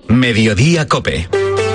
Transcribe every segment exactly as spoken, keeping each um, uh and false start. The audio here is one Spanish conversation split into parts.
Mediodía Cope.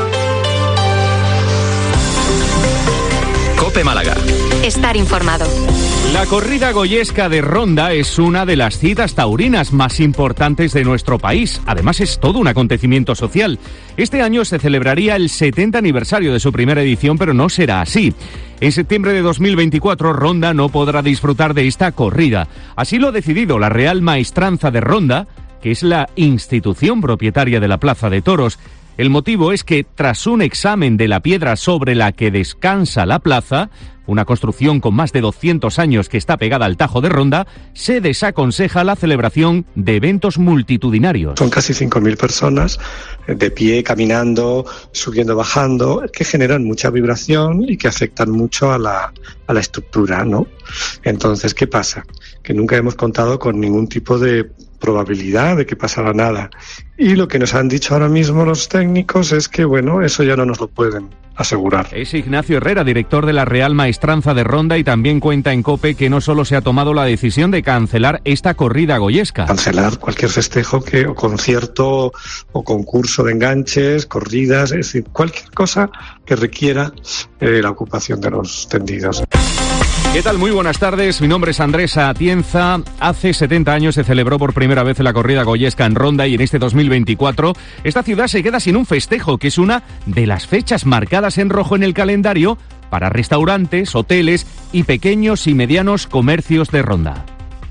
Cope Málaga. Estar informado. La corrida goyesca de Ronda es una de las citas taurinas más importantes de nuestro país. Además, es todo un acontecimiento social. Este año se celebraría el setenta aniversario de su primera edición, pero no será así. En septiembre de dos mil veinticuatro, Ronda no podrá disfrutar de esta corrida. Así lo ha decidido la Real Maestranza de Ronda, que es la institución propietaria de la Plaza de Toros. El motivo es que, tras un examen de la piedra sobre la que descansa la plaza, una construcción con más de doscientos años que está pegada al Tajo de Ronda, se desaconseja la celebración de eventos multitudinarios. Son casi cinco mil personas de pie, caminando, subiendo, bajando, que generan mucha vibración y que afectan mucho a la, a la estructura, ¿no? Entonces, ¿qué pasa? Que nunca hemos contado con ningún tipo de probabilidad de que pasara nada. Y lo que nos han dicho ahora mismo los técnicos es que, bueno, eso ya no nos lo pueden asegurar. Es Ignacio Herrera, director de la Real Maestranza de Ronda, y también cuenta en COPE que no solo se ha tomado la decisión de cancelar esta corrida goyesca. Cancelar cualquier festejo que, o concierto o concurso de enganches, corridas, es decir, cualquier cosa que requiera eh, la ocupación de los tendidos. ¿Qué tal? Muy buenas tardes. Mi nombre es Andrés Atienza. Hace setenta años se celebró por primera vez la corrida goyesca en Ronda y en este dos mil veinticuatro esta ciudad se queda sin un festejo, que es una de las fechas marcadas en rojo en el calendario para restaurantes, hoteles y pequeños y medianos comercios de Ronda.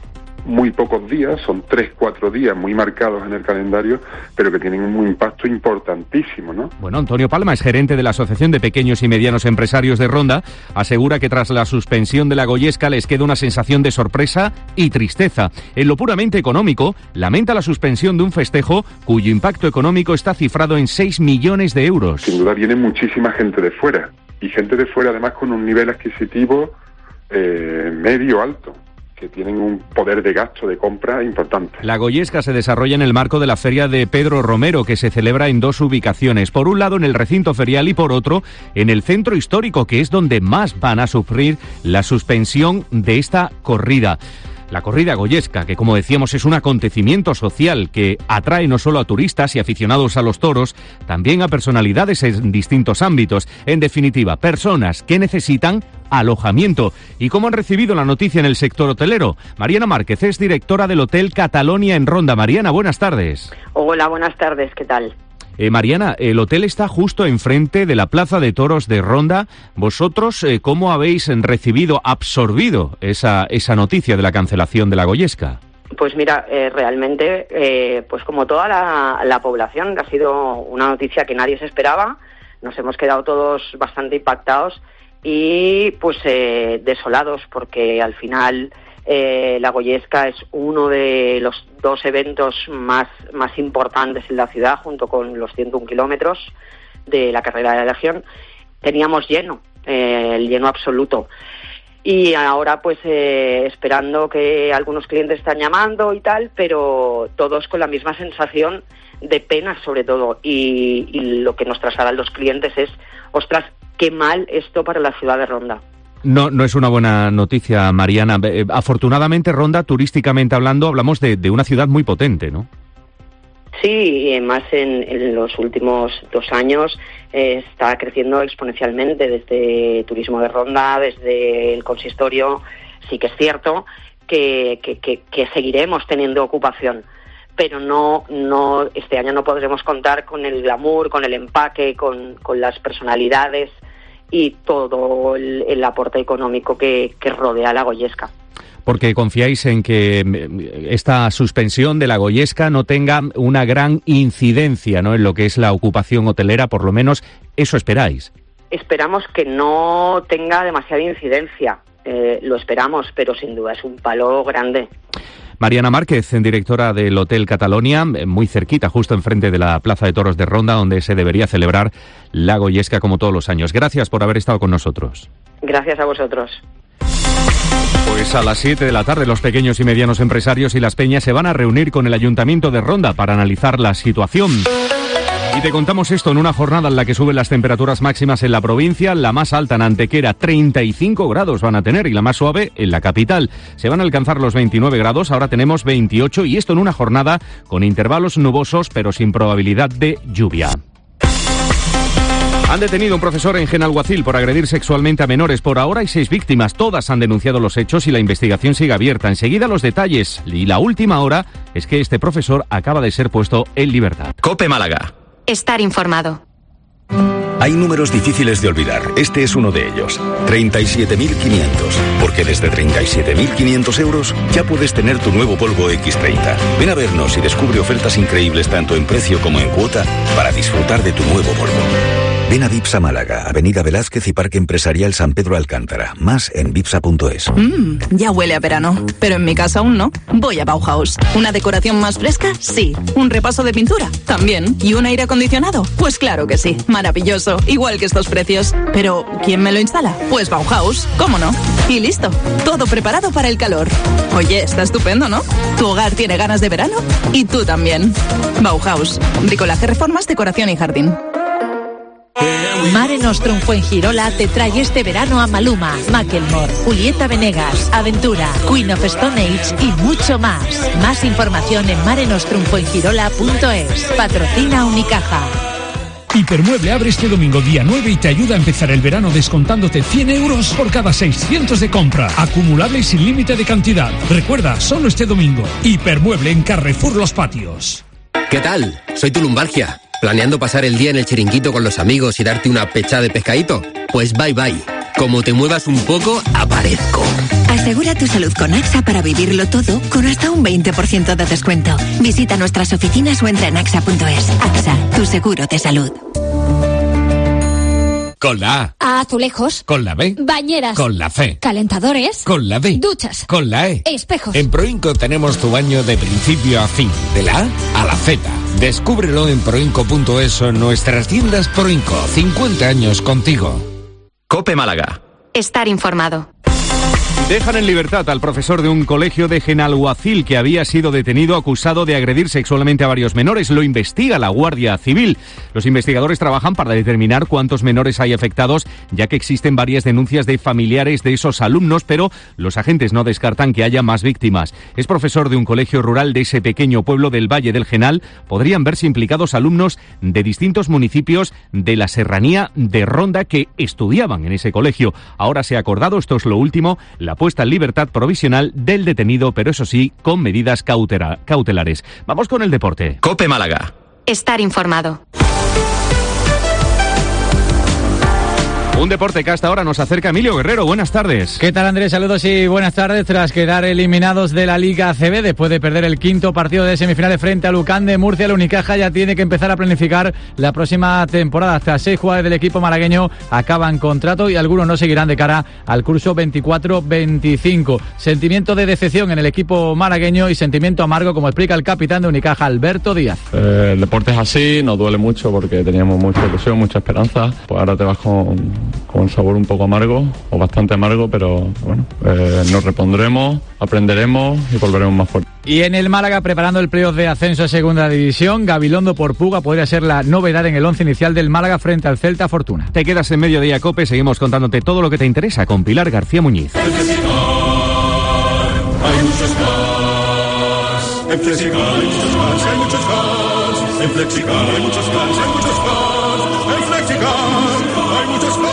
Muy pocos días, son tres, cuatro días muy marcados en el calendario, pero que tienen un impacto importantísimo, ¿no? Bueno, Antonio Palma es gerente de la Asociación de Pequeños y Medianos Empresarios de Ronda. Asegura que tras la suspensión de la goyesca les queda una sensación de sorpresa y tristeza. En lo puramente económico, lamenta la suspensión de un festejo cuyo impacto económico está cifrado en seis millones de euros. Sin duda viene muchísima gente de fuera, y gente de fuera además con un nivel adquisitivo eh, medio alto, que tienen un poder de gasto, de compra importante. La goyesca se desarrolla en el marco de la Feria de Pedro Romero, que se celebra en dos ubicaciones. Por un lado en el recinto ferial y por otro en el centro histórico, que es donde más van a sufrir la suspensión de esta corrida. La corrida goyesca, que como decíamos es un acontecimiento social que atrae no solo a turistas y aficionados a los toros, también a personalidades en distintos ámbitos. En definitiva, personas que necesitan alojamiento. ¿Y cómo han recibido la noticia en el sector hotelero? Mariana Márquez es directora del Hotel Catalonia en Ronda. Mariana, buenas tardes. Hola, buenas tardes, ¿qué tal? Eh, Mariana, el hotel está justo enfrente de la Plaza de Toros de Ronda. ¿Vosotros eh, cómo habéis recibido, absorbido esa, esa noticia de la cancelación de la goyesca? Pues mira, eh, realmente, eh, pues como toda la, la población, ha sido una noticia que nadie se esperaba. Nos hemos quedado todos bastante impactados y pues eh, desolados, porque al final eh, la goyesca es uno de los dos eventos más, más importantes en la ciudad, junto con los ciento un kilómetros de la carrera de la Legión. Teníamos lleno, eh, el lleno absoluto. Y ahora pues eh, esperando que algunos clientes están llamando y tal, pero todos con la misma sensación de pena sobre todo. Y, y lo que nos trasladan los clientes es, ostras, qué mal esto para la ciudad de Ronda. No, no es una buena noticia, Mariana. Eh, afortunadamente, Ronda, turísticamente hablando, hablamos de, de una ciudad muy potente, ¿no? Sí, y más en, en los últimos dos años eh, está creciendo exponencialmente desde Turismo de Ronda, desde el consistorio. Sí que es cierto que, que, que, que seguiremos teniendo ocupación, pero no, no este año no podremos contar con el glamour, con el empaque, con, con las personalidades y todo el, el aporte económico que, que rodea la goyesca. Porque confiáis en que esta suspensión de la goyesca no tenga una gran incidencia, ¿no?, en lo que es la ocupación hotelera, por lo menos eso esperáis. Esperamos que no tenga demasiada incidencia, eh, lo esperamos, pero sin duda es un palo grande. Mariana Márquez, directora del Hotel Catalonia, muy cerquita, justo enfrente de la Plaza de Toros de Ronda, donde se debería celebrar la goyesca como todos los años. Gracias por haber estado con nosotros. Gracias a vosotros. Pues a las siete de la tarde los pequeños y medianos empresarios y las peñas se van a reunir con el Ayuntamiento de Ronda para analizar la situación. Y te contamos esto en una jornada en la que suben las temperaturas máximas en la provincia. La más alta en Antequera, treinta y cinco grados van a tener, y la más suave en la capital. Se van a alcanzar los veintinueve grados, ahora tenemos veintiocho, y esto en una jornada con intervalos nubosos pero sin probabilidad de lluvia. Han detenido a un profesor en Genalguacil por agredir sexualmente a menores. Por ahora hay seis víctimas. Todas han denunciado los hechos y la investigación sigue abierta. Enseguida los detalles. Y la última hora es que este profesor acaba de ser puesto en libertad. COPE Málaga. Estar informado. Hay números difíciles de olvidar. Este es uno de ellos. treinta y siete mil quinientos. Porque desde treinta y siete mil quinientos euros ya puedes tener tu nuevo Volvo equis treinta. Ven a vernos y descubre ofertas increíbles tanto en precio como en cuota para disfrutar de tu nuevo Volvo. Ven a Vipsa Málaga, Avenida Velázquez y Parque Empresarial San Pedro Alcántara. Más en vipsa punto es. Mmm, ya huele a verano. Pero en mi casa aún no. Voy a Bauhaus. ¿Una decoración más fresca? Sí. ¿Un repaso de pintura? También. ¿Y un aire acondicionado? Pues claro que sí. Maravilloso. Igual que estos precios. Pero, ¿quién me lo instala? Pues Bauhaus. ¿Cómo no? Y listo. Todo preparado para el calor. Oye, está estupendo, ¿no? Tu hogar tiene ganas de verano y tú también. Bauhaus. Bricolaje, reformas, decoración y jardín. Mare Nostrum Fuengirola te trae este verano a Maluma, Macklemore, Julieta Venegas, Aventura, Queen of Stone Age y mucho más. Más información en mare nostrum fuengirola punto es. Patrocina Unicaja. Hipermueble abre este domingo día nueve y te ayuda a empezar el verano descontándote cien euros por cada seiscientos de compra. Acumulable y sin límite de cantidad. Recuerda, solo este domingo. Hipermueble en Carrefour Los Patios. ¿Qué tal? Soy tu lumbalgia. ¿Planeando pasar el día en el chiringuito con los amigos y darte una pechada de pescadito? Pues bye bye. Como te muevas un poco, aparezco. Asegura tu salud con AXA para vivirlo todo con hasta un veinte por ciento de descuento. Visita nuestras oficinas o entra en axa punto es. AXA, tu seguro de salud. Con la A. Azulejos. Con la B. Bañeras. Con la C. Calentadores. Con la D. Duchas. Con la E. Espejos. En Proinco tenemos tu baño de principio a fin, de la A a la Z. Descúbrelo en proinco punto es o en nuestras tiendas Proinco. cincuenta años contigo. COPE Málaga. Estar informado. Dejan en libertad al profesor de un colegio de Genalguacil que había sido detenido acusado de agredir sexualmente a varios menores. Lo investiga la Guardia Civil. Los investigadores trabajan para determinar cuántos menores hay afectados, ya que existen varias denuncias de familiares de esos alumnos, pero los agentes no descartan que haya más víctimas. Es profesor de un colegio rural de ese pequeño pueblo del Valle del Genal. Podrían verse implicados alumnos de distintos municipios de la serranía de Ronda que estudiaban en ese colegio. Ahora se ha acordado, esto es lo último, la puesta en libertad provisional del detenido, pero eso sí, con medidas cautela- cautelares. Vamos con el deporte. COPE Málaga. Estar informado. Un deporte que hasta ahora nos acerca Emilio Guerrero. Buenas tardes. ¿Qué tal, Andrés? Saludos y buenas tardes. Tras quedar eliminados de la Liga A C B después de perder el quinto partido de semifinales frente a Lucán de Murcia, el Unicaja ya tiene que empezar a planificar la próxima temporada. Hasta seis jugadores del equipo malagueño acaban contrato y algunos no seguirán de cara al curso veinticuatro veinticinco. Sentimiento de decepción en el equipo malagueño y sentimiento amargo, como explica el capitán de Unicaja, Alberto Díaz. Eh, el deporte es así, nos duele mucho porque teníamos mucha ilusión, mucha esperanza. Pues ahora te vas con con un sabor un poco amargo o bastante amargo, pero bueno, eh, nos repondremos, aprenderemos y volveremos más fuertes. Y en el Málaga, preparando el playoff de ascenso a Segunda División, Gabilondo por Puga podría ser la novedad en el once inicial del Málaga frente al Celta Fortuna. Te quedas en Mediodía Cope, seguimos contándote todo lo que te interesa con Pilar García Muñiz. En Flexicar hay muchos cars. En Flexicar hay muchos cars, hay muchos cars. En Flexicar hay muchos cars, hay muchos cars. En Flexicar hay muchos cars.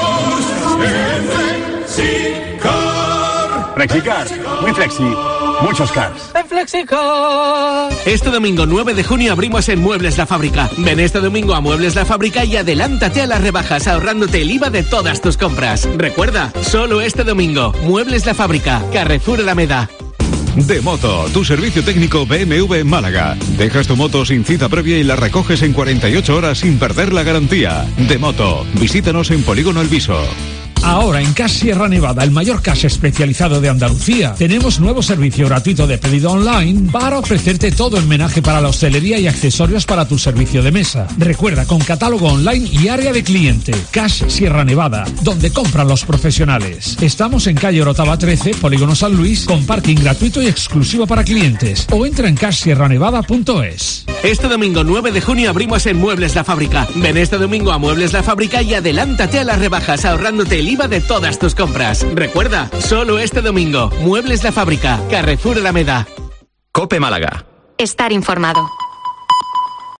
Flexicar, muy flexi, muchos cars. En Flexicar. Este domingo nueve de junio abrimos en Muebles La Fábrica. Ven este domingo a Muebles La Fábrica y adelántate a las rebajas ahorrándote el I V A de todas tus compras. Recuerda, solo este domingo, Muebles La Fábrica, Carrefour Alameda. De Moto, tu servicio técnico B M W en Málaga. Dejas tu moto sin cita previa y la recoges en cuarenta y ocho horas sin perder la garantía. De Moto, visítanos en Polígono El Viso. Ahora en Cash Sierra Nevada, el mayor cash especializado de Andalucía, tenemos nuevo servicio gratuito de pedido online para ofrecerte todo el menaje para la hostelería y accesorios para tu servicio de mesa. Recuerda, con catálogo online y área de cliente. Cash Sierra Nevada, donde compran los profesionales. Estamos en calle Orotava trece, Polígono San Luis, con parking gratuito y exclusivo para clientes. O entra en cash sierra nevada punto es. Este domingo nueve de junio abrimos en Muebles La Fábrica. Ven este domingo a Muebles La Fábrica y adelántate a las rebajas ahorrándote el I V A de todas tus compras. Recuerda, solo este domingo, Muebles La Fábrica, Carrefour Alameda. COPE Málaga. Estar informado.